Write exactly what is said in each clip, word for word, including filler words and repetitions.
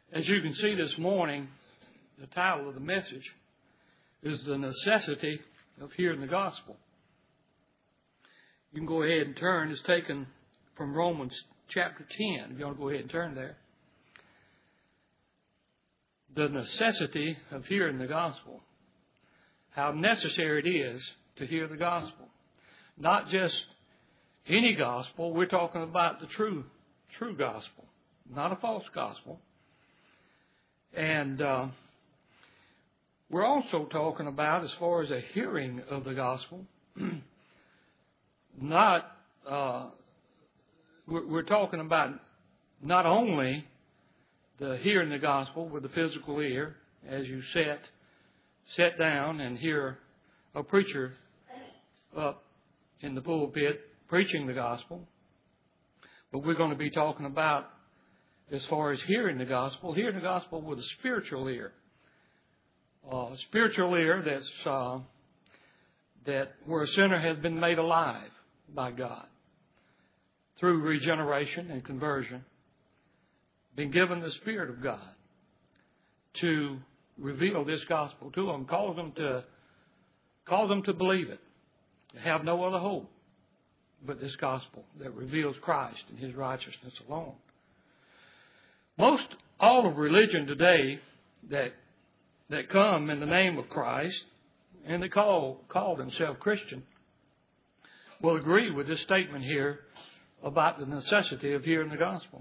As you can see this morning, the title of the message is The Necessity of Hearing the Gospel. You can go ahead and turn. It's taken from Romans chapter ten. If you want to go ahead and turn there. The necessity of hearing the gospel. How necessary it is to hear the gospel. Not just any gospel. We're talking about the true, true gospel, not a false gospel. And uh, we're also talking about, as far as a hearing of the gospel, not uh, we're, we're talking about not only the hearing the gospel with the physical ear, as you sit, sit down and hear a preacher up in the pulpit preaching the gospel, but we're going to be talking about, as far as hearing the gospel, hearing the gospel with a spiritual ear. Uh, a spiritual ear that's uh, that where a sinner has been made alive by God through regeneration and conversion, been given the Spirit of God to reveal this gospel to them, cause them to cause them to believe it, to have no other hope but this gospel that reveals Christ and His righteousness alone. Most all of religion today that that come in the name of Christ and they call call themselves Christian will agree with this statement here about the necessity of hearing the gospel.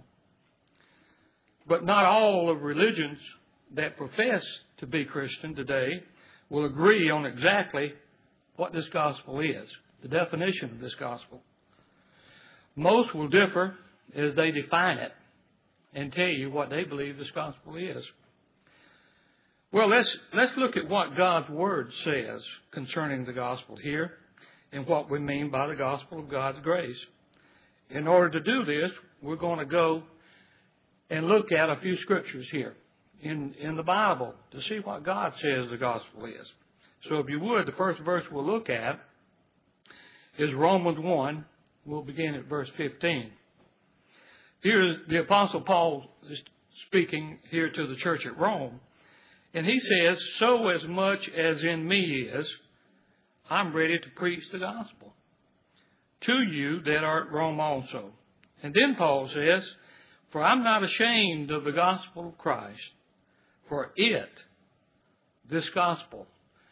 But not all of religions that profess to be Christian today will agree on exactly what this gospel is, the definition of this gospel. Most will differ as they define it and tell you what they believe this gospel is. Well, let's let's look at what God's Word says concerning the gospel here and what we mean by the gospel of God's grace. In order to do this, we're going to go and look at a few scriptures here in, in the Bible to see what God says the gospel is. So if you would, the first verse we'll look at is Romans one. We'll begin at verse fifteen. Here the Apostle Paul is speaking here to the church at Rome. And he says, so as much as in me is, I'm ready to preach the gospel to you that are at Rome also. And then Paul says, for I'm not ashamed of the gospel of Christ, for it, this gospel,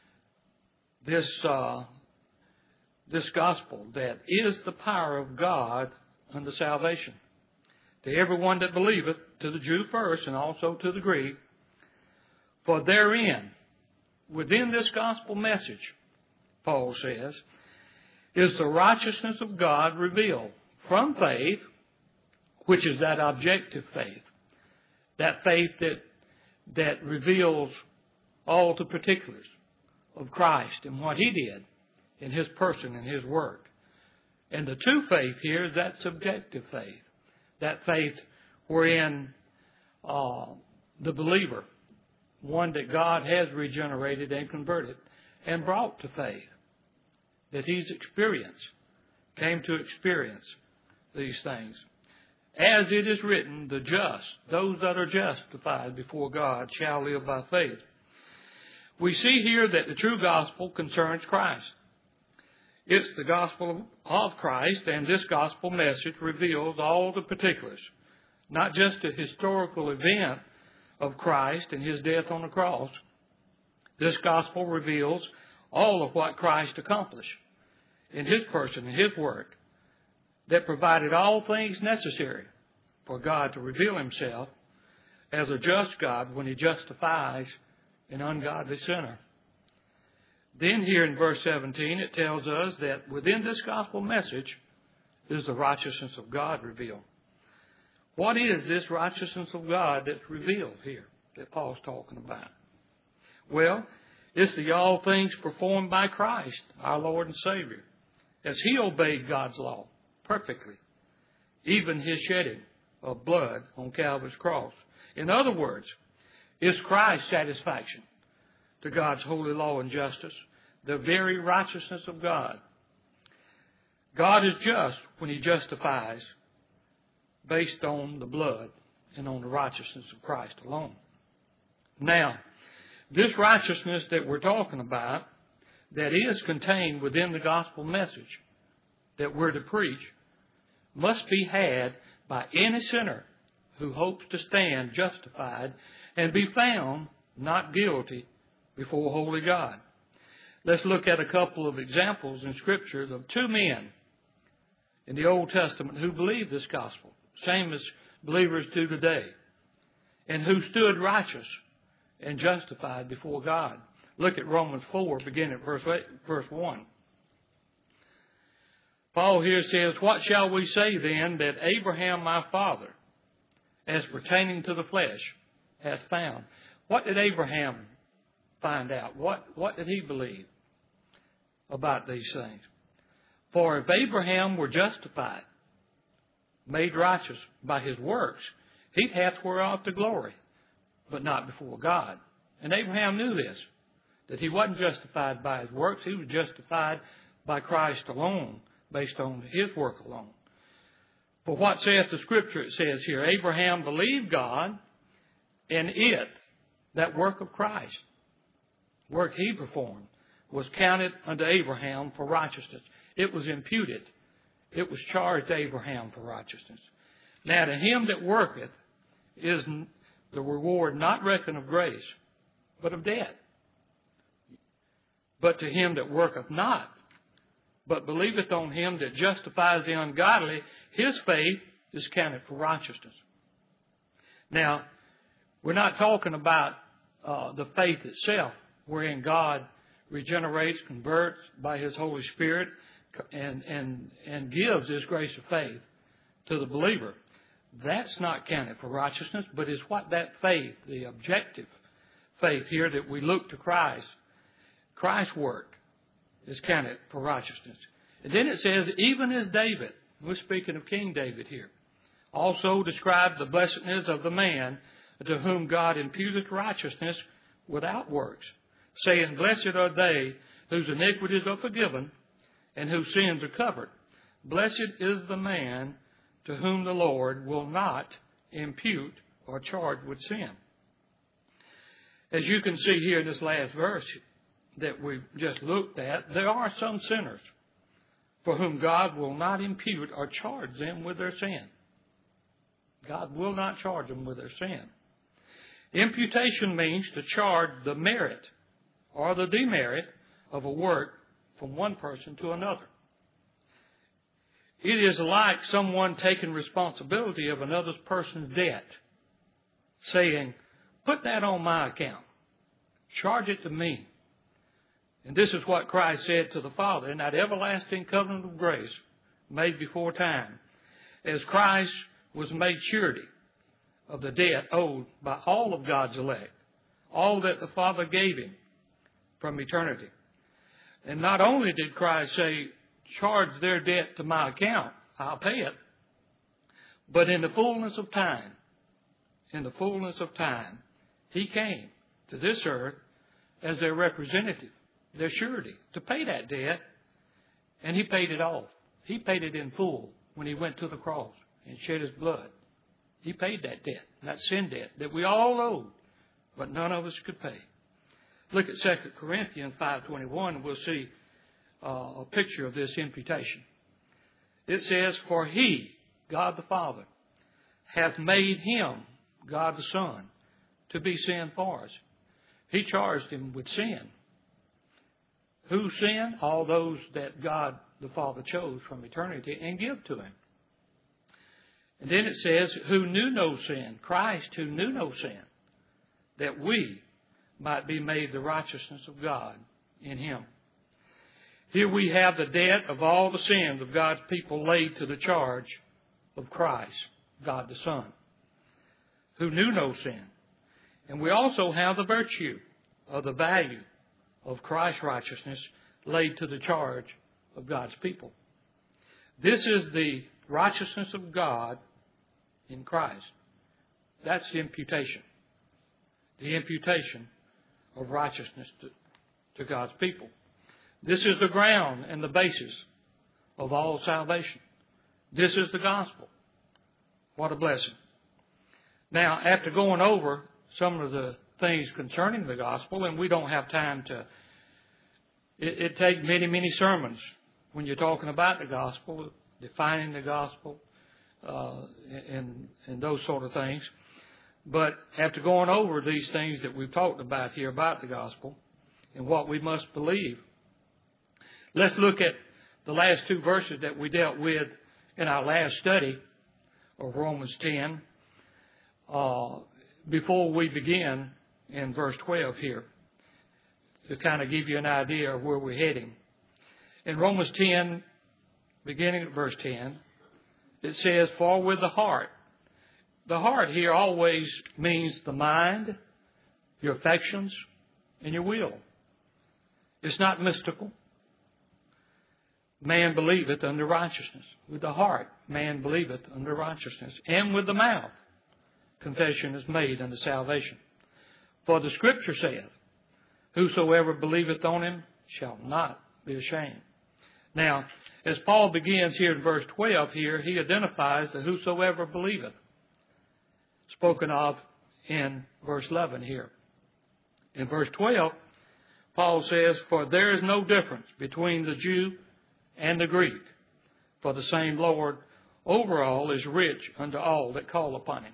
this uh, this gospel that is the power of God unto salvation, to everyone that believeth, to the Jew first and also to the Greek. For therein, within this gospel message, Paul says, is the righteousness of God revealed from faith, which is that objective faith, that faith that that reveals all the particulars of Christ and what He did in His person and His work. And the true faith here is that subjective faith, that faith wherein uh, the believer, one that God has regenerated and converted and brought to faith, that he's experienced, came to experience these things. As it is written, the just, those that are justified before God, shall live by faith. We see here that the true gospel concerns Christ. It's the gospel of Christ, and this gospel message reveals all the particulars, not just a historical event of Christ and His death on the cross. This gospel reveals all of what Christ accomplished in His person and His work that provided all things necessary for God to reveal Himself as a just God when He justifies an ungodly sinner. Then here in verse seventeen it tells us that within this gospel message is the righteousness of God revealed. What is this righteousness of God that's revealed here that Paul's talking about? Well, it's the all things performed by Christ, our Lord and Savior, as He obeyed God's law perfectly, even His shedding of blood on Calvary's cross. In other words, it's Christ's satisfaction to God's holy law and justice, the very righteousness of God. God is just when He justifies based on the blood and on the righteousness of Christ alone. Now, this righteousness that we're talking about, that is contained within the gospel message that we're to preach, must be had by any sinner who hopes to stand justified and be found not guilty before holy God. Let's look at a couple of examples in Scripture of two men in the Old Testament who believed this gospel, same as believers do today, and who stood righteous and justified before God. Look at Romans four, beginning at verse eight, verse one. Paul here says, "What shall we say then that Abraham my father, as pertaining to the flesh, hath found?" What did Abraham find out? What, what did he believe about these things? "For if Abraham were justified, made righteous by his works, he hath whereof to glory, but not before God." And Abraham knew this, that he wasn't justified by his works. He was justified by Christ alone, based on his work alone. For what saith the Scripture? It says here, Abraham believed God, and it, that work of Christ, work he performed, was counted unto Abraham for righteousness. It was imputed. It was charged to Abraham for righteousness. Now to him that worketh is the reward not reckoned of grace, but of debt. But to him that worketh not, but believeth on him that justifies the ungodly, his faith is counted for righteousness. Now, we're not talking about uh, the faith itself, wherein God regenerates, converts by his Holy Spirit, and, and, and gives this grace of faith to the believer. That's not counted for righteousness, but is what that faith, the objective faith here that we look to Christ, Christ's work, is counted for righteousness. And then it says, even as David, we're speaking of King David here, also described the blessedness of the man to whom God imputeth righteousness without works, saying, Blessed are they whose iniquities are forgiven and whose sins are covered. Blessed is the man to whom the Lord will not impute or charge with sin. As you can see here in this last verse that we've just looked at, there are some sinners for whom God will not impute or charge them with their sin. God will not charge them with their sin. Imputation means to charge the merit or the demerit of a work from one person to another. It is like someone taking responsibility of another person's debt, saying, put that on my account. Charge it to me. And this is what Christ said to the Father in that everlasting covenant of grace made before time. As Christ was made surety of the debt owed by all of God's elect, all that the Father gave him from eternity. And not only did Christ say, charge their debt to my account, I'll pay it, but in the fullness of time, in the fullness of time, he came to this earth as their representative, their surety, to pay that debt, and he paid it off. He paid it in full when he went to the cross and shed his blood. He paid that debt, that sin debt that we all owed, but none of us could pay. Look at Second Corinthians five twenty-one, and we'll see uh, a picture of this imputation. It says, For he, God the Father, hath made him, God the Son, to be sin for us. He charged him with sin. Who sinned? All those that God the Father chose from eternity and give to him. And then it says, who knew no sin, Christ who knew no sin, that we might be made the righteousness of God in him. Here we have the debt of all the sins of God's people laid to the charge of Christ, God the Son, who knew no sin. And we also have the virtue of the value of Christ's righteousness laid to the charge of God's people. This is the righteousness of God in Christ. That's the imputation. The imputation of righteousness to, to God's people. This is the ground and the basis of all salvation. This is the gospel. What a blessing. Now, after going over some of the things concerning the gospel, and we don't have time to, it, it takes many, many sermons when you're talking about the gospel, defining the gospel, uh, and, and those sort of things. But after going over these things that we've talked about here about the gospel and what we must believe, let's look at the last two verses that we dealt with in our last study of Romans ten, uh, before we begin in verse twelve here, to kind of give you an idea of where we're heading. In Romans ten, beginning at verse ten, it says, "For with the heart," the heart here always means the mind, your affections, and your will. It's not mystical. Man believeth unto righteousness. With the heart, man believeth unto righteousness. And with the mouth, confession is made unto salvation. For the Scripture saith, Whosoever believeth on him shall not be ashamed. Now, as Paul begins here in verse twelve here, he identifies the whosoever believeth, spoken of in verse eleven here. In verse twelve, Paul says, For there is no difference between the Jew and the Greek, for the same Lord over all is rich unto all that call upon him.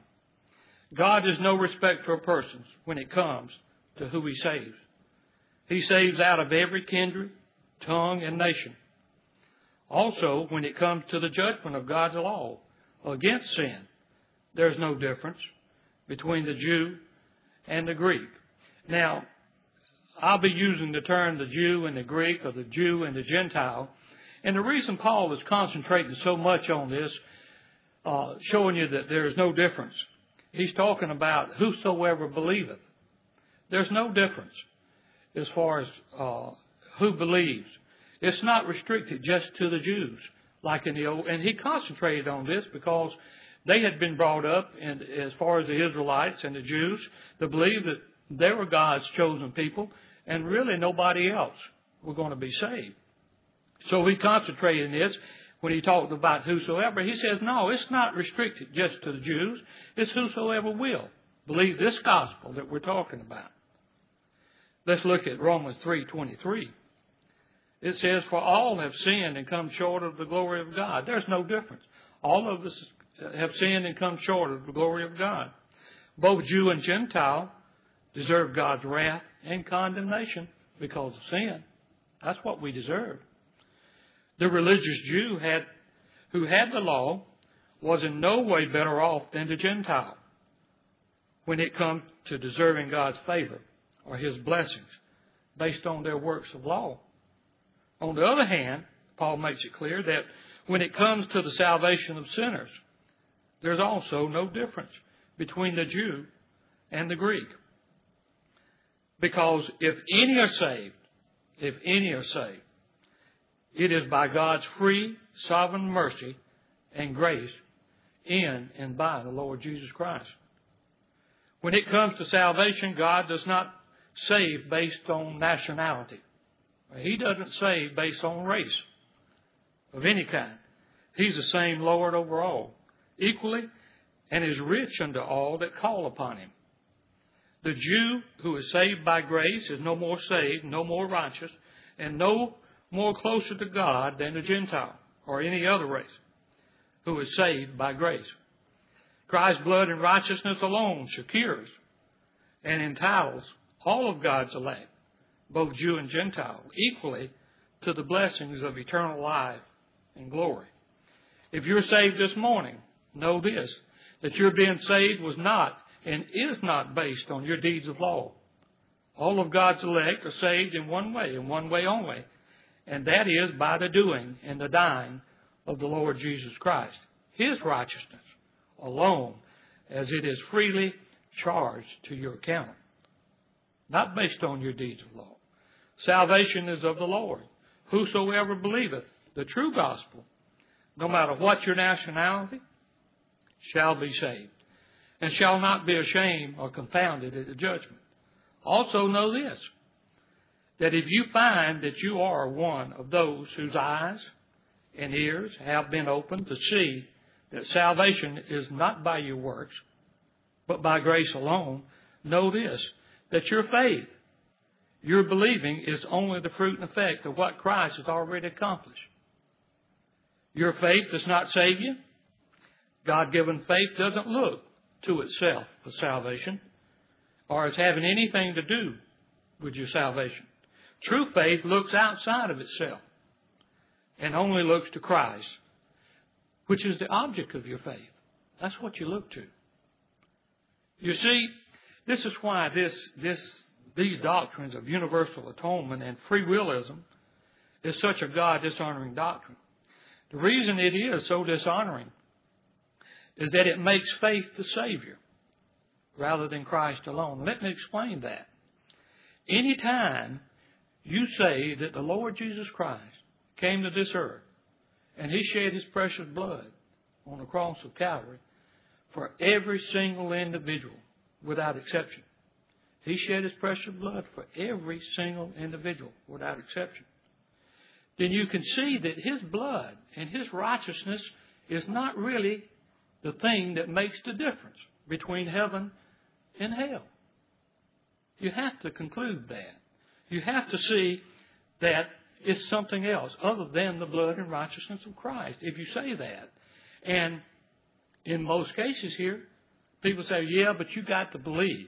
God is no respecter of persons when it comes to who he saves. He saves out of every kindred, tongue, and nation. Also, when it comes to the judgment of God's law against sin, there's no difference between the Jew and the Greek. Now, I'll be using the term the Jew and the Greek, or the Jew and the Gentile. And the reason Paul is concentrating so much on this, uh, showing you that there is no difference, he's talking about whosoever believeth. There's no difference as far as uh, who believes. It's not restricted just to the Jews, like in the old. And he concentrated on this because they had been brought up, in, as far as the Israelites and the Jews, to believe that they were God's chosen people, and really nobody else were going to be saved. So he concentrated in this when he talked about whosoever. He says, no, it's not restricted just to the Jews. It's whosoever will believe this gospel that we're talking about. Let's look at Romans three twenty-three. It says, For all have sinned and come short of the glory of God. There's no difference. All of us have sinned and come short of the glory of God. Both Jew and Gentile deserve God's wrath and condemnation because of sin. That's what we deserve. The religious Jew had, who had the law was in no way better off than the Gentile when it comes to deserving God's favor or his blessings based on their works of law. On the other hand, Paul makes it clear that when it comes to the salvation of sinners, there's also no difference between the Jew and the Greek. Because if any are saved, if any are saved, it is by God's free, sovereign mercy and grace in and by the Lord Jesus Christ. When it comes to salvation, God does not save based on nationality. He doesn't save based on race of any kind. He's the same Lord over all, equally, and is rich unto all that call upon him. The Jew who is saved by grace is no more saved, no more righteous, and no more closer to God than the Gentile or any other race who is saved by grace. Christ's blood and righteousness alone secures and entitles all of God's elect, both Jew and Gentile, equally to the blessings of eternal life and glory. If you're saved this morning, know this, that your being saved was not and is not based on your deeds of law. All of God's elect are saved in one way, in one way only, and that is by the doing and the dying of the Lord Jesus Christ, his righteousness alone, as it is freely charged to your account, not based on your deeds of law. Salvation is of the Lord. Whosoever believeth the true gospel, no matter what your nationality, shall be saved, and shall not be ashamed or confounded at the judgment. Also know this, that if you find that you are one of those whose eyes and ears have been opened to see that salvation is not by your works, but by grace alone. Know this, that your faith, your believing, is only the fruit and effect of what Christ has already accomplished. Your faith does not save you. God-given faith doesn't look to itself for salvation or as having anything to do with your salvation. True faith looks outside of itself and only looks to Christ, which is the object of your faith. That's what you look to. You see, this is why this, this, these doctrines of universal atonement and free willism is such a God-dishonoring doctrine. The reason it is so dishonoring is that it makes faith the Savior rather than Christ alone. Let me explain that. Any time you say that the Lord Jesus Christ came to this earth and He shed His precious blood on the cross of Calvary for every single individual without exception. He shed His precious blood for every single individual without exception. Then you can see that His blood and His righteousness is not really the thing that makes the difference between heaven and hell. You have to conclude that. You have to see that it's something else other than the blood and righteousness of Christ, if you say that. And in most cases here, people say, yeah, but you got to believe.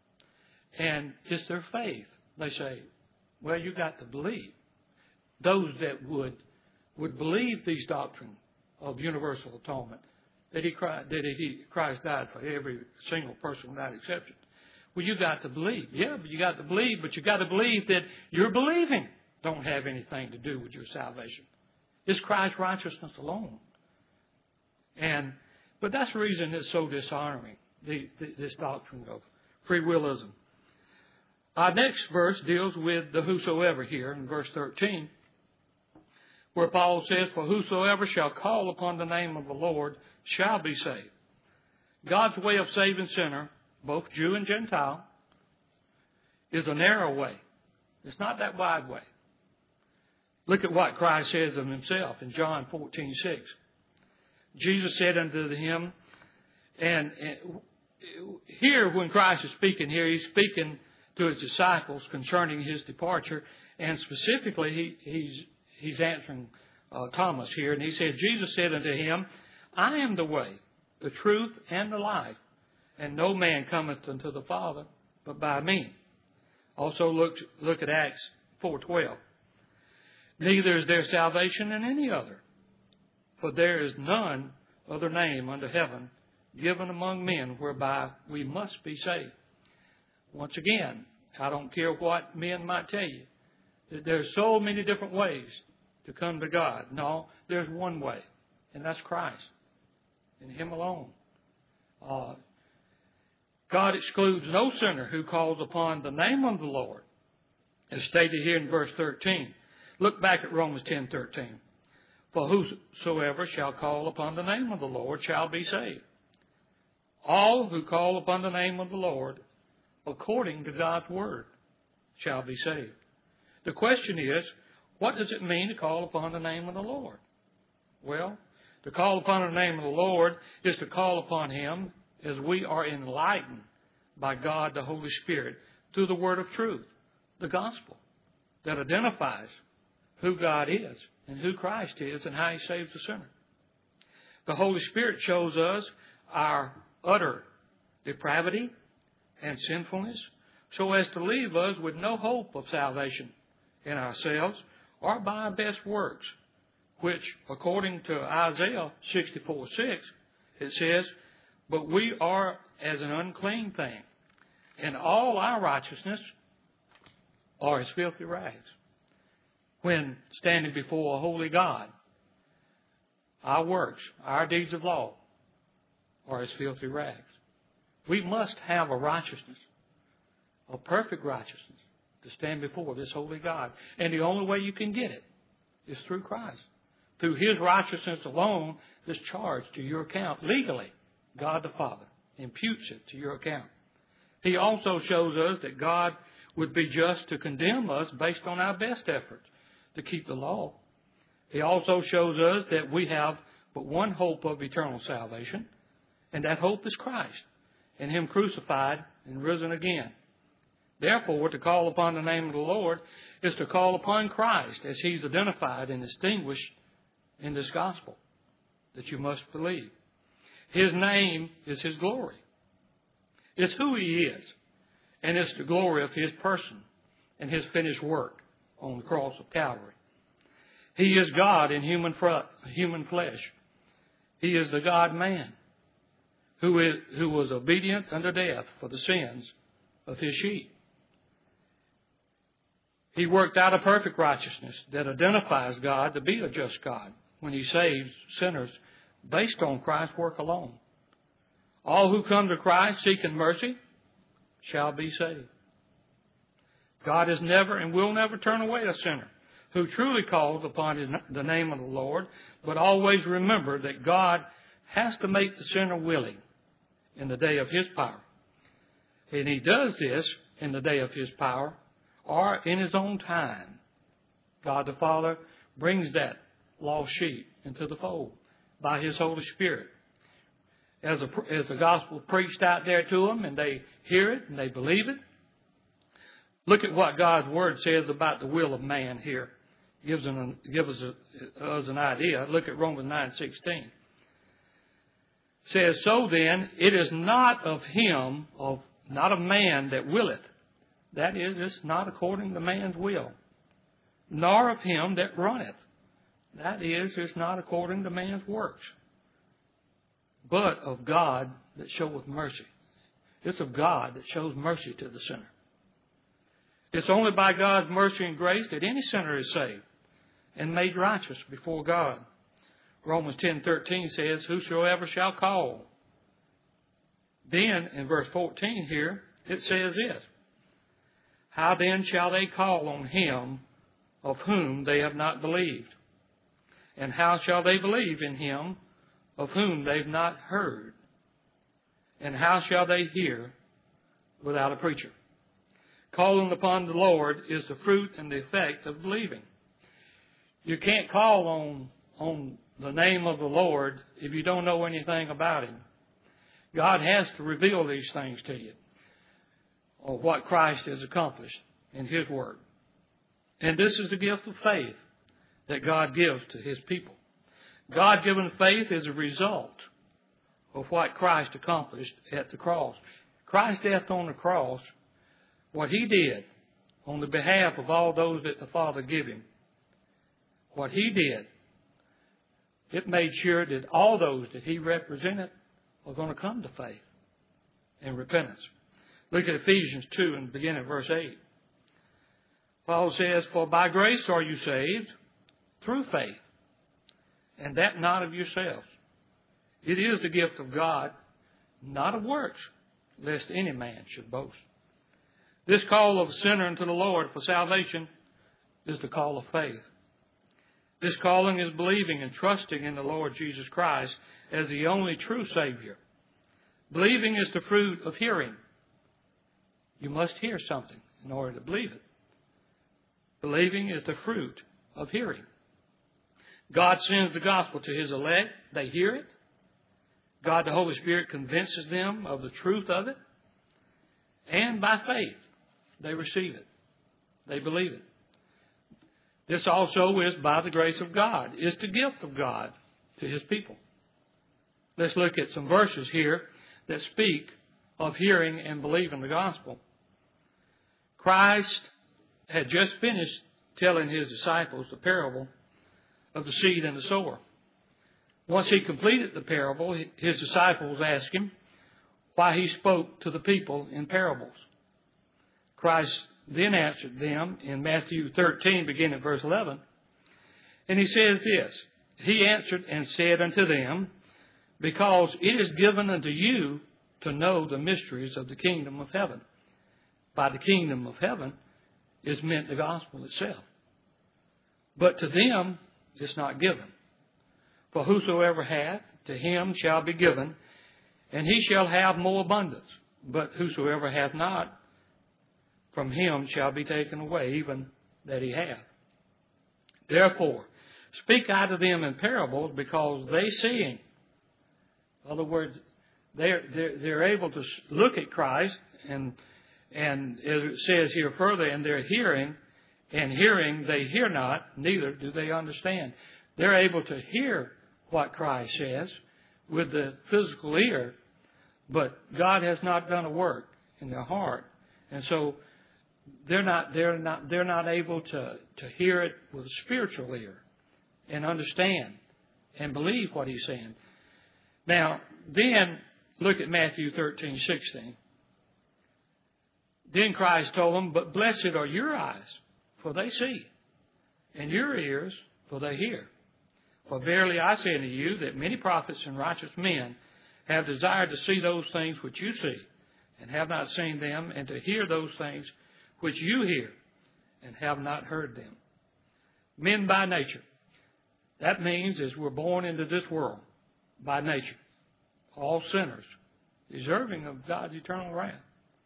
And it's their faith. They say, well, you got to believe. Those that would would believe these doctrines of universal atonement, that he, cried, that he Christ died for every single person without exception. Well, you got to believe. Yeah, but you got to believe, but you got to believe that your believing don't have anything to do with your salvation. It's Christ's righteousness alone. And but that's the reason it's so dishonoring, the, the, this doctrine of free willism. Our next verse deals with the whosoever here in verse thirteen, where Paul says, for whosoever shall call upon the name of the Lord shall be saved. God's way of saving sinner, both Jew and Gentile, is a narrow way. It's not that wide way. Look at what Christ says of Himself in John fourteen six. Jesus said unto him, and, and here when Christ is speaking here, He's speaking to His disciples concerning His departure, and specifically he, he's he's answering uh, Thomas here, and he said, Jesus said unto him, I am the way, the truth, and the life, and no man cometh unto the Father but by me. Also look look at Acts four twelve. Neither is there salvation in any other, for there is none other name under heaven given among men whereby we must be saved. Once again, I don't care what men might tell you, that there's so many different ways to come to God. No, there's one way, and that's Christ, and Him alone. Uh, God excludes no sinner who calls upon the name of the Lord, as stated here in verse thirteen. Look back at Romans ten thirteen. For whosoever shall call upon the name of the Lord shall be saved. All who call upon the name of the Lord, according to God's word, shall be saved. The question is, what does it mean to call upon the name of the Lord? Well, to call upon the name of the Lord is to call upon Him as we are enlightened by God the Holy Spirit through the word of truth, the gospel, that identifies who God is and who Christ is and how He saves the sinner. The Holy Spirit shows us our utter depravity and sinfulness so as to leave us with no hope of salvation in ourselves or by our best works, which, according to Isaiah sixty-four six, it says, but we are as an unclean thing, and all our righteousness are as filthy rags. When standing before a holy God, our works, our deeds of law, are as filthy rags. We must have a righteousness, a perfect righteousness, to stand before this holy God. And the only way you can get it is through Christ. Through His righteousness alone, this charge to your account legally, God the Father imputes it to your account. He also shows us that God would be just to condemn us based on our best efforts to keep the law. He also shows us that we have but one hope of eternal salvation, and that hope is Christ. and Him crucified and risen again. Therefore, to call upon the name of the Lord is to call upon Christ as He's identified and distinguished in this gospel that you must believe. His name is His glory. It's who He is, and it's the glory of His person and His finished work on the cross of Calvary. He is God in human human flesh. He is the God-man who is who was obedient unto death for the sins of His sheep. He worked out a perfect righteousness that identifies God to be a just God when He saves sinners based on Christ's work alone. All who come to Christ seeking mercy shall be saved. God has never and will never turn away a sinner who truly calls upon his, the name of the Lord, but always remember that God has to make the sinner willing in the day of His power. And He does this in the day of His power or in His own time. God the Father brings that lost sheep into the fold by His Holy Spirit. As, a, as the gospel preached out there to them and they hear it and they believe it. Look at what God's Word says about the will of man here. It gives, an, gives us, a, us an idea. Look at Romans nine sixteen. It says, so then, it is not of him, of not of man that willeth. That is, it's not according to man's will. Nor of him that runneth. That is, it's not according to man's works. But of God that showeth mercy. It's of God that shows mercy to the sinner. It's only by God's mercy and grace that any sinner is saved and made righteous before God. Romans ten thirteen says, whosoever shall call. Then, in verse fourteen here, it says this. How then shall they call on Him of whom they have not believed? And how shall they believe in Him of whom they've not heard? And how shall they hear without a preacher? Calling upon the Lord is the fruit and the effect of believing. You can't call on, on the name of the Lord if you don't know anything about Him. God has to reveal these things to you, or what Christ has accomplished in His Word. And this is the gift of faith that God gives to His people. God-given faith is a result of what Christ accomplished at the cross. Christ's death on the cross, what He did on the behalf of all those that the Father gave Him, what He did, it made sure that all those that He represented were going to come to faith and repentance. Look at Ephesians two and begin at verse eight. Paul says, for by grace are you saved through faith, and that not of yourselves. It is the gift of God, not of works, lest any man should boast. This call of a sinner unto the Lord for salvation is the call of faith. This calling is believing and trusting in the Lord Jesus Christ as the only true Savior. Believing is the fruit of hearing. You must hear something in order to believe it. Believing is the fruit of hearing. God sends the gospel to His elect. They hear it. God, the Holy Spirit, convinces them of the truth of it. And by faith, they receive it. They believe it. This also is by the grace of God. It's the gift of God to His people. Let's look at some verses here that speak of hearing and believing the gospel. Christ had just finished telling His disciples the parable of the seed and the sower. Once He completed the parable, His disciples asked Him why He spoke to the people in parables. Christ then answered them in Matthew thirteen, beginning at verse eleven. And He says this, He answered and said unto them, because it is given unto you to know the mysteries of the kingdom of heaven. By the kingdom of heaven is meant the gospel itself. But to them it's not given. For whosoever hath, to him shall be given, and he shall have more abundance. But whosoever hath not, from him shall be taken away, even that he hath. Therefore, speak I to them in parables, because they seeing. In other words, They're, they're, they're able to look at Christ, and, and as it says here further, and they're hearing, and hearing they hear not, neither do they understand. They're able to hear what Christ says with the physical ear, but God has not done a work in their heart. And so they're not, they're not, they're not able to, to hear it with a spiritual ear and understand and believe what he's saying. Now, then look at Matthew thirteen sixteen. Then Christ told them, but blessed are your eyes, for they see, and your ears, for they hear. For verily I say unto you that many prophets and righteous men have desired to see those things which you see, and have not seen them, and to hear those things which you hear, and have not heard them. Men by nature. That means as we're born into this world by nature, all sinners, deserving of God's eternal wrath.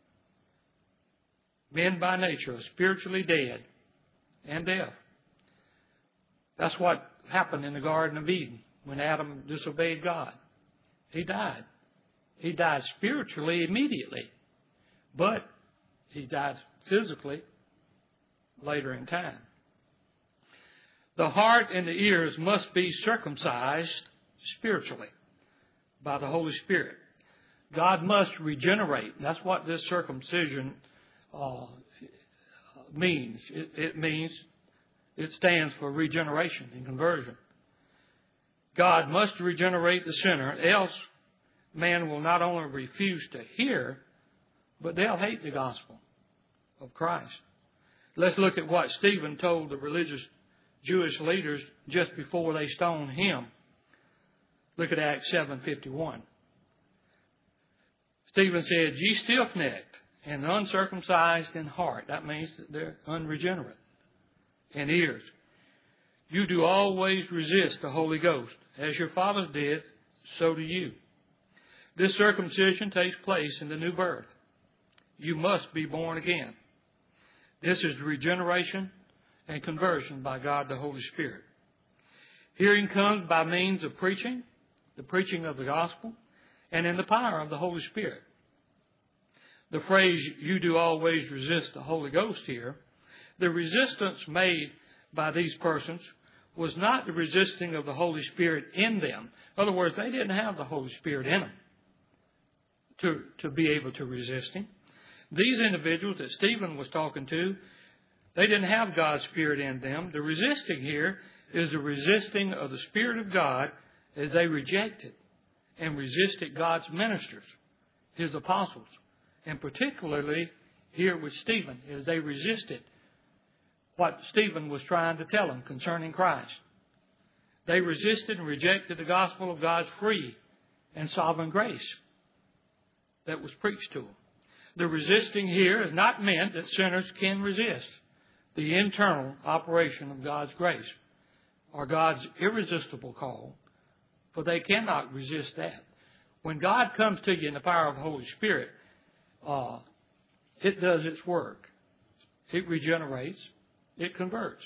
Men by nature are spiritually dead and deaf. That's what happened in the Garden of Eden when Adam disobeyed God. He died. He died spiritually immediately, but he died physically later in time. The heart and the ears must be circumcised spiritually by the Holy Spirit. God must regenerate. That's what this circumcision uh, means. It, it means, it stands for regeneration and conversion. God must regenerate the sinner, else man will not only refuse to hear, but they'll hate the gospel of Christ. Let's look at what Stephen told the religious Jewish leaders just before they stoned him. Look at Acts seven fifty-one. Stephen said, ye stiff-necked and uncircumcised in heart. That means that they're unregenerate. And ears. You do always resist the Holy Ghost. As your fathers did, so do you. This circumcision takes place in the new birth. You must be born again. This is regeneration and conversion by God the Holy Spirit. Hearing comes by means of preaching, the preaching of the gospel, and in the power of the Holy Spirit. The phrase, you do always resist the Holy Ghost here, the resistance made by these persons was not the resisting of the Holy Spirit in them. In other words, they didn't have the Holy Spirit in them to, to be able to resist him. These individuals that Stephen was talking to, they didn't have God's Spirit in them. The resisting here is the resisting of the Spirit of God as they rejected and resisted God's ministers, his apostles, and particularly here with Stephen as they resisted what Stephen was trying to tell them concerning Christ. They resisted and rejected the gospel of God's free and sovereign grace that was preached to them. The resisting here is not meant that sinners can resist the internal operation of God's grace or God's irresistible call, for they cannot resist that. When God comes to you in the power of the Holy Spirit, uh, it does its work. It regenerates. It converts.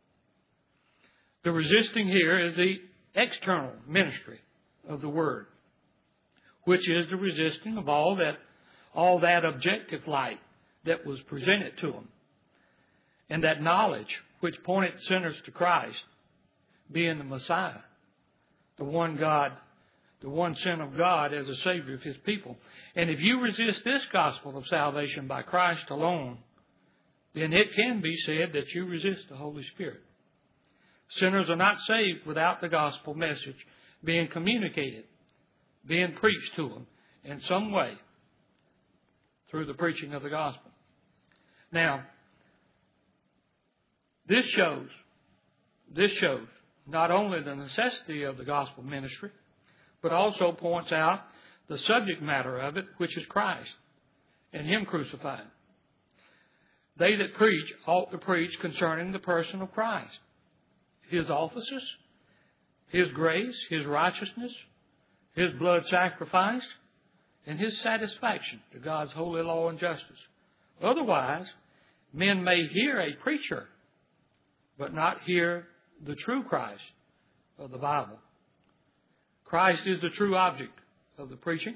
The resisting here is the external ministry of the Word, which is the resisting of all that, all that objective light that was presented to them, and that knowledge which pointed sinners to Christ, being the Messiah, the one God, the one Son of God as a Savior of His people. And if you resist this gospel of salvation by Christ alone, then it can be said that you resist the Holy Spirit. Sinners are not saved without the gospel message being communicated, being preached to them in some way through the preaching of the gospel. Now, this shows, this shows not only the necessity of the gospel ministry, but also points out the subject matter of it, which is Christ and Him crucified. They that preach ought to preach concerning the person of Christ, His offices, His grace, His righteousness, His blood sacrifice, and His satisfaction to God's holy law and justice. Otherwise, men may hear a preacher, but not hear the true Christ of the Bible. Christ is the true object of the preaching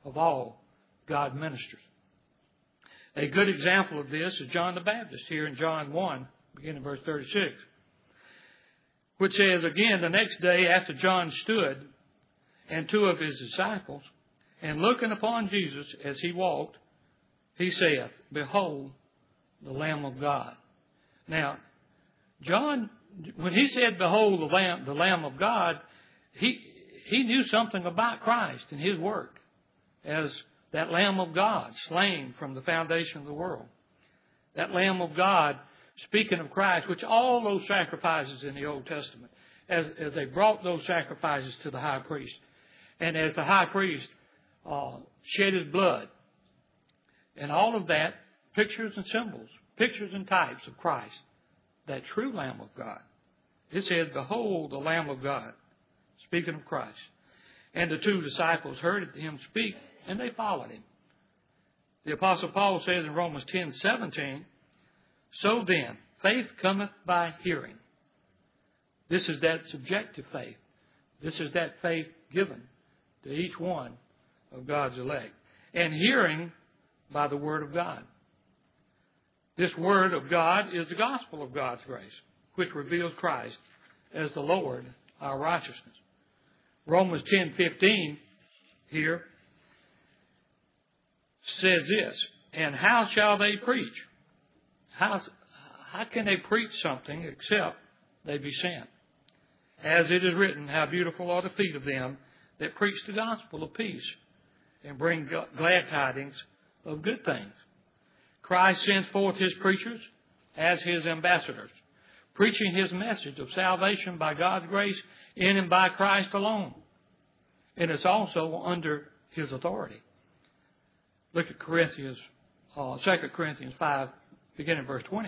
of all God's ministers. A good example of this is John the Baptist here in John one, beginning verse thirty-six, which says, again, the next day after John stood and two of his disciples, and looking upon Jesus as he walked, he saith, Behold, the Lamb of God. Now, John, when he said, Behold, the Lamb, the Lamb of God, he, he knew something about Christ and his work as that Lamb of God slain from the foundation of the world. That Lamb of God, speaking of Christ, which all those sacrifices in the Old Testament, as, as they brought those sacrifices to the high priest, and as the high priest uh, shed his blood, and all of that, pictures and symbols, pictures and types of Christ, that true Lamb of God. It says, Behold, the Lamb of God, speaking of Christ. And the two disciples heard him speak, and they followed him. The Apostle Paul says in Romans ten seventeen, So then, faith cometh by hearing. This is that subjective faith. This is that faith given to each one of God's elect. And hearing by the Word of God. This Word of God is the gospel of God's grace, which reveals Christ as the Lord, our righteousness. Romans ten fifteen here says this, And how shall they preach? How, how can they preach something except they be sent? As it is written, How beautiful are the feet of them that preach the gospel of peace and bring glad tidings of good things. Christ sends forth his preachers as his ambassadors, preaching his message of salvation by God's grace in and by Christ alone. And it's also under his authority. Look at Corinthians, uh, Second Corinthians five, beginning verse twenty.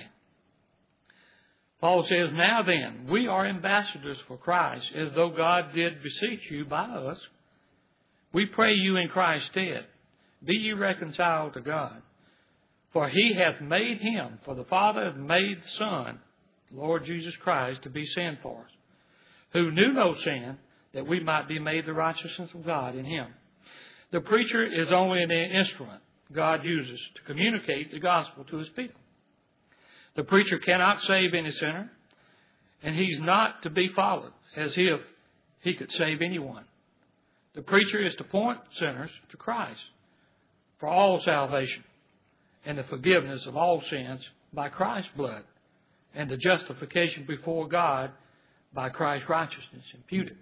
Paul says, Now then, we are ambassadors for Christ, as though God did beseech you by us. We pray you in Christ's stead, be ye reconciled to God. For he hath made him, for the Father hath made the Son, Lord Jesus Christ, to be sin for us, who knew no sin, that we might be made the righteousness of God in him. The preacher is only an instrument God uses to communicate the gospel to his people. The preacher cannot save any sinner, and he's not to be followed as if he could save anyone. The preacher is to point sinners to Christ for all salvation and the forgiveness of all sins by Christ's blood and the justification before God by Christ's righteousness imputed.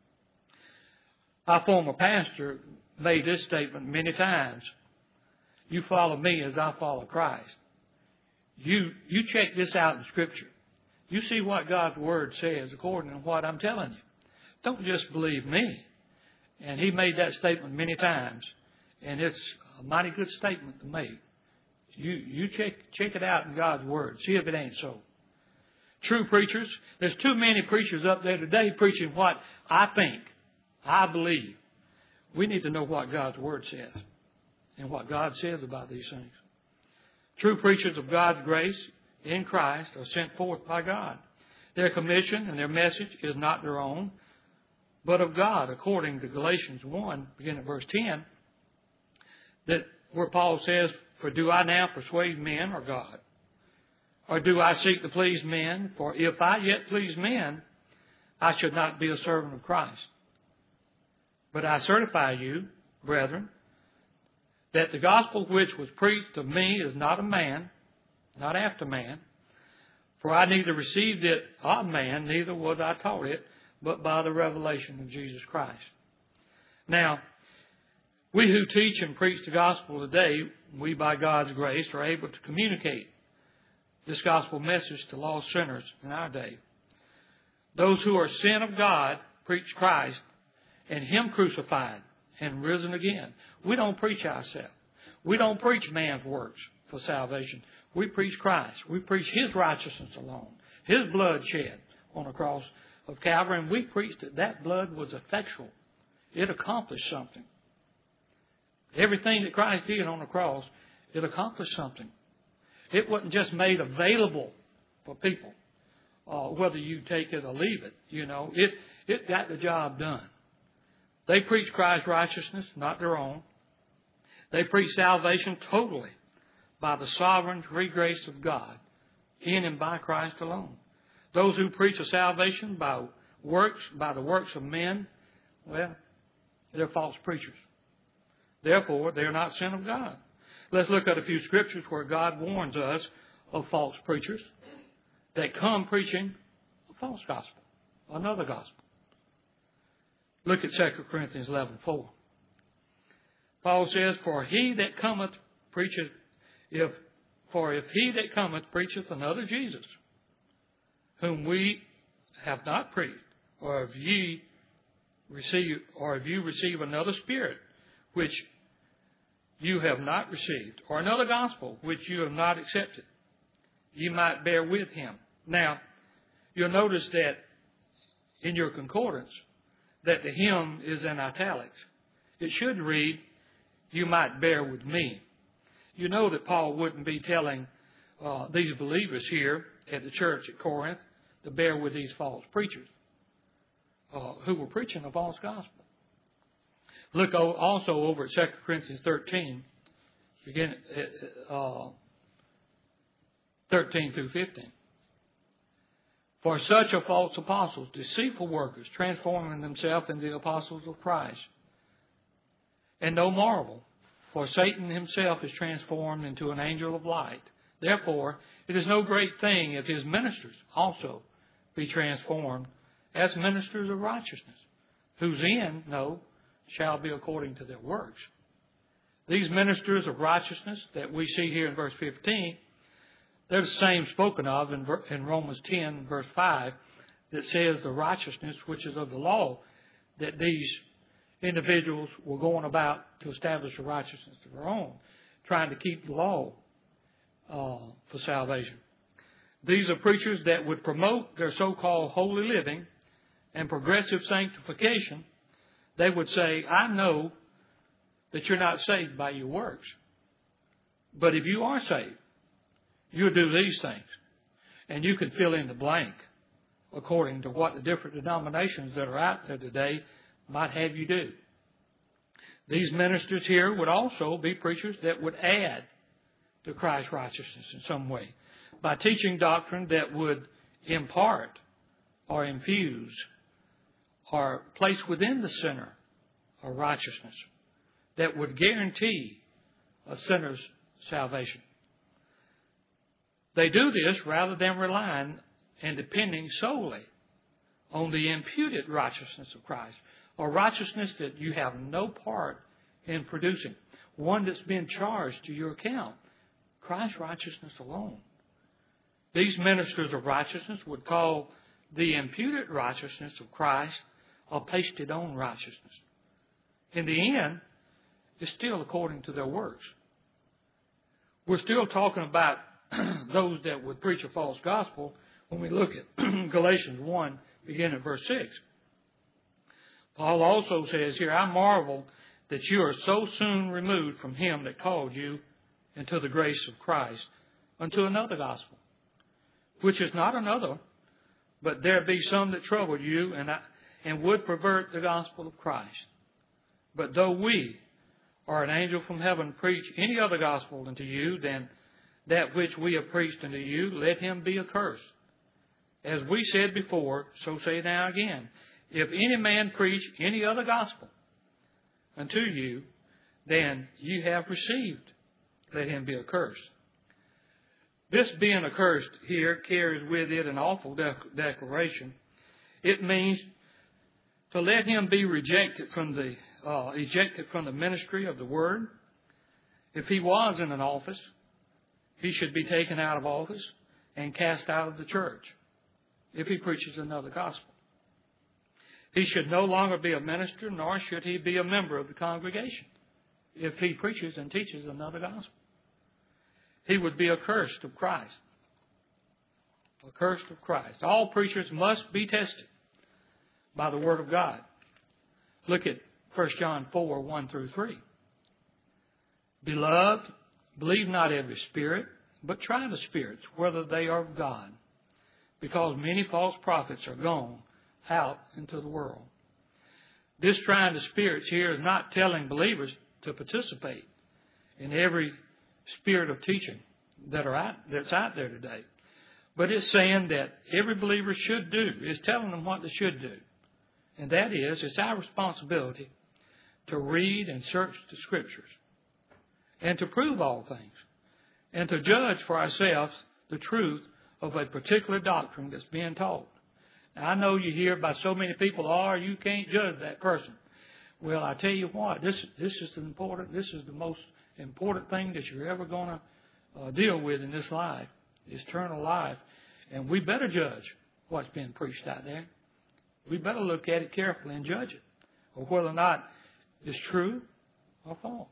Our former pastor made this statement many times. You follow me as I follow Christ. You, you check this out in Scripture. You see what God's Word says according to what I'm telling you. Don't just believe me. And he made that statement many times. And it's a mighty good statement to make. You, you check, check it out in God's Word. See if it ain't so. True preachers, there's too many preachers up there today preaching what I think, I believe. We need to know what God's Word says and what God says about these things. True preachers of God's grace in Christ are sent forth by God. Their commission and their message is not their own, but of God, according to Galatians one, beginning at verse ten, that where Paul says, For do I now persuade men or God? Or do I seek to please men? For if I yet please men, I should not be a servant of Christ. But I certify you, brethren, that the gospel which was preached of me is not of man, not after man. For I neither received it of man, neither was I taught it, but by the revelation of Jesus Christ. Now, we who teach and preach the gospel today, we by God's grace are able to communicate this gospel message to lost sinners in our day. Those who are sin of God preach Christ and him crucified and risen again. We don't preach ourselves. We don't preach man's works for salvation. We preach Christ. We preach his righteousness alone. His blood shed on the cross of Calvary. And we preach that that blood was effectual. It accomplished something. Everything that Christ did on the cross, it accomplished something. It wasn't just made available for people, uh, whether you take it or leave it. You know, it, it got the job done. They preach Christ's righteousness, not their own. They preach salvation totally by the sovereign free grace of God, in and by Christ alone. Those who preach a salvation by works, by the works of men, well, they're false preachers. Therefore, they're not sent of God. Let's look at a few scriptures where God warns us of false preachers that come preaching a false gospel, another gospel. Look at Second Corinthians eleven four. Paul says, For he that cometh preacheth, if for if he that cometh preacheth another Jesus, whom we have not preached, or if ye receive, or if you receive another spirit, which you have not received, or another gospel which you have not accepted, ye might bear with him. Now, you'll notice that in your concordance, that the him is in italics. It should read, you might bear with me. You know that Paul wouldn't be telling uh, these believers here at the church at Corinth to bear with these false preachers uh, who were preaching a false gospel. Look also over at Second Corinthians thirteen, begin at uh, thirteen through fifteen. For such are false apostles, deceitful workers, transforming themselves into the apostles of Christ. And no marvel, for Satan himself is transformed into an angel of light. Therefore, it is no great thing if his ministers also be transformed as ministers of righteousness, whose end, no, shall be according to their works. These ministers of righteousness that we see here in verse fifteen, they're the same spoken of in, in Romans ten, verse five, that says the righteousness which is of the law, that these individuals were going about to establish a righteousness of their own, trying to keep the law uh, for salvation. These are preachers that would promote their so-called holy living and progressive sanctification. They would say, I know that you're not saved by your works, but if you are saved, you'll do these things. And you can fill in the blank according to what the different denominations that are out there today might have you do. These ministers here would also be preachers that would add to Christ's righteousness in some way by teaching doctrine that would impart or infuse or place within the sinner a righteousness that would guarantee a sinner's salvation. They do this rather than relying and depending solely on the imputed righteousness of Christ, or righteousness that you have no part in producing, one that's been charged to your account, Christ's righteousness alone. These ministers of righteousness would call the imputed righteousness of Christ a pasted-on righteousness. In the end, it's still according to their works. We're still talking about those that would preach a false gospel when we look at Galatians one, beginning at verse six. Paul also says here, I marvel that you are so soon removed from him that called you into the grace of Christ unto another gospel, which is not another, but there be some that trouble you and, I, and would pervert the gospel of Christ. But though we or an angel from heaven preach any other gospel unto you than that which we have preached unto you, let him be accursed. As we said before, so say now again, if any man preach any other gospel unto you than you have received, let him be accursed. This being accursed here carries with it an awful de- declaration. It means to let him be rejected from the uh, ejected from the ministry of the word. If he was in an office, he should be taken out of office and cast out of the church if he preaches another gospel. He should no longer be a minister, nor should he be a member of the congregation if he preaches and teaches another gospel. He would be accursed of Christ. Accursed of Christ. All preachers must be tested by the Word of God. Look at First John four, one through three. Beloved, believe not every spirit, but try the spirits, whether they are of God, because many false prophets are gone out into the world. This trying the spirits here is not telling believers to participate in every spirit of teaching that are out, that's out there today. But it's saying that every believer should do. It's telling them what they should do. And that is, it's our responsibility to read and search the Scriptures and to prove all things and to judge for ourselves the truth of a particular doctrine that's being taught. Now, I know you hear by so many people, oh, you can't judge that person. Well, I tell you what, this this is the important. This is the most important thing that you're ever going to uh, deal with in this life, eternal life, and we better judge what's being preached out there. We better look at it carefully and judge it, or whether or not it's true or false.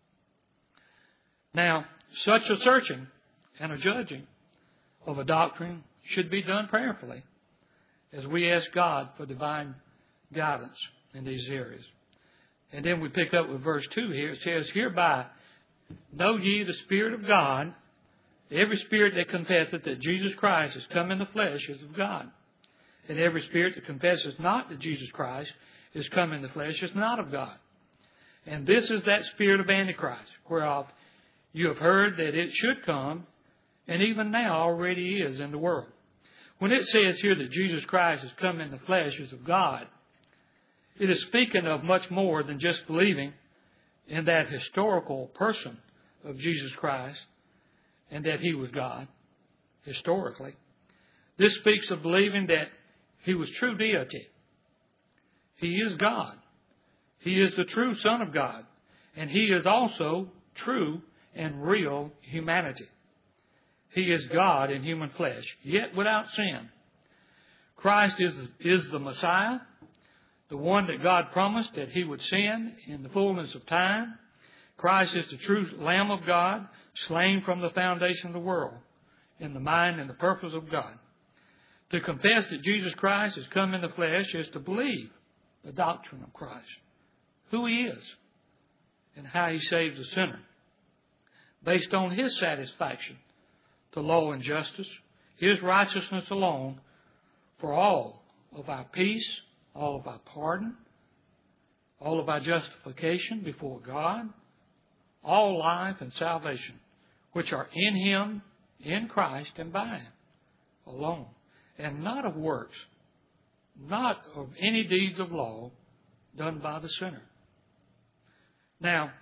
Now, such a searching and a judging of a doctrine should be done prayerfully, as we ask God for divine guidance in these areas. And then we pick up with verse two here. It says, hereby know ye the Spirit of God. Every spirit that confesseth that Jesus Christ is come in the flesh is of God. And every spirit that confesses not that Jesus Christ is come in the flesh is not of God. And this is that spirit of Antichrist, whereof you have heard that it should come, and even now already is in the world. When it says here that Jesus Christ has come in the flesh is of God, it is speaking of much more than just believing in that historical person of Jesus Christ and that He was God, historically. This speaks of believing that He was true deity. He is God. He is the true Son of God. And He is also true and real humanity. He is God in human flesh, yet without sin. Christ is, is the Messiah, the one that God promised that He would send in the fullness of time. Christ is the true Lamb of God, slain from the foundation of the world, in the mind and the purpose of God. To confess that Jesus Christ has come in the flesh is to believe the doctrine of Christ, who He is, and how He saves the sinner, based on His satisfaction to law and justice, His righteousness alone, for all of our peace, all of our pardon, all of our justification before God, all life and salvation, which are in Him, in Christ, and by Him alone, and not of works, not of any deeds of law done by the sinner. Now,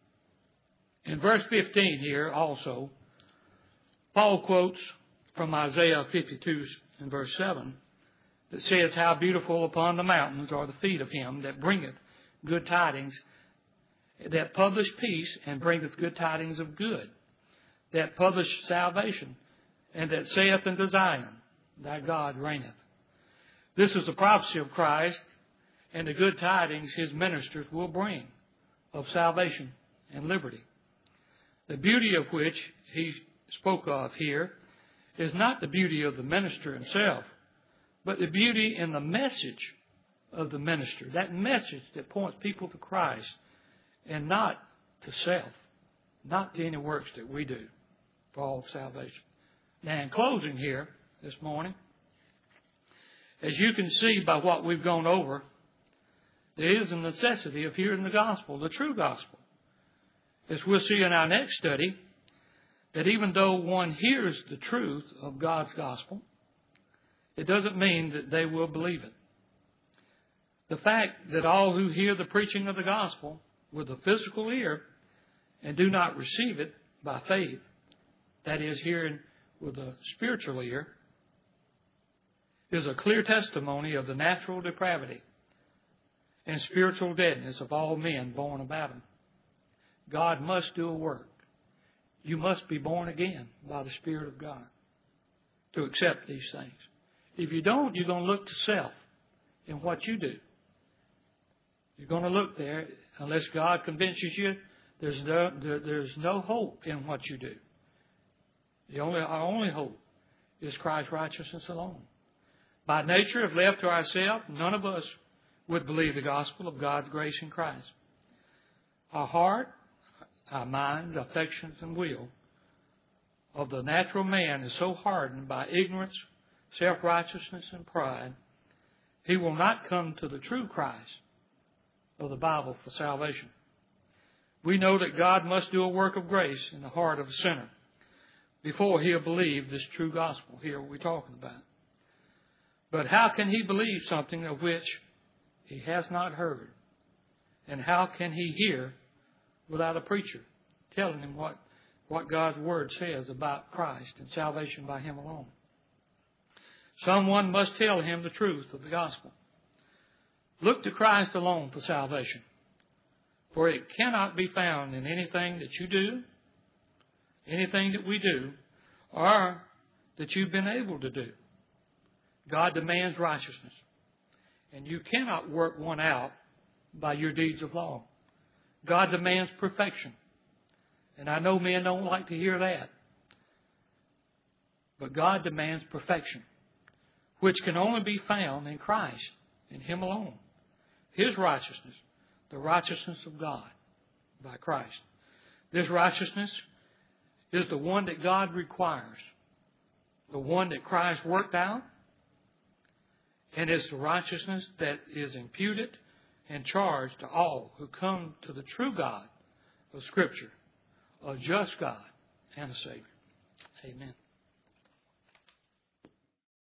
in verse fifteen here also, Paul quotes from Isaiah fifty-two and verse seven that says, how beautiful upon the mountains are the feet of him that bringeth good tidings, that publish peace and bringeth good tidings of good, that publish salvation, and that saith unto Zion, thy God reigneth. This is the prophecy of Christ and the good tidings His ministers will bring of salvation and liberty. The beauty of which he spoke of here is not the beauty of the minister himself, but the beauty in the message of the minister, that message that points people to Christ and not to self, not to any works that we do for all of salvation. Now, in closing here this morning, as you can see by what we've gone over, there is a necessity of hearing the gospel, the true gospel. As we'll see in our next study, that even though one hears the truth of God's gospel, it doesn't mean that they will believe it. The fact that all who hear the preaching of the gospel with a physical ear and do not receive it by faith, that is, hearing with a spiritual ear, is a clear testimony of the natural depravity and spiritual deadness of all men born of Adam. God must do a work. You must be born again by the Spirit of God to accept these things. If you don't, you're going to look to self in what you do. You're going to look there, unless God convinces you, there's no, there, there's no hope in what you do. The only, our only hope is Christ's righteousness alone. By nature, if left to ourselves, none of us would believe the gospel of God's grace in Christ. Our heart, our minds, affections, and will of the natural man is so hardened by ignorance, self-righteousness, and pride, he will not come to the true Christ of the Bible for salvation. We know that God must do a work of grace in the heart of a sinner before he'll believe this true gospel here we're talking about. But how can he believe something of which he has not heard? And how can he hear without a preacher telling him what, what God's Word says about Christ and salvation by him alone? Someone must tell him the truth of the gospel. Look to Christ alone for salvation, for it cannot be found in anything that you do, anything that we do, or that you've been able to do. God demands righteousness, and you cannot work one out by your deeds of law. God demands perfection, and I know men don't like to hear that. But God demands perfection, which can only be found in Christ, in Him alone. His righteousness, the righteousness of God by Christ. This righteousness is the one that God requires, the one that Christ worked out, and it's the righteousness that is imputed and charged to all who come to the true God of Scripture, a just God and a Savior. Amen.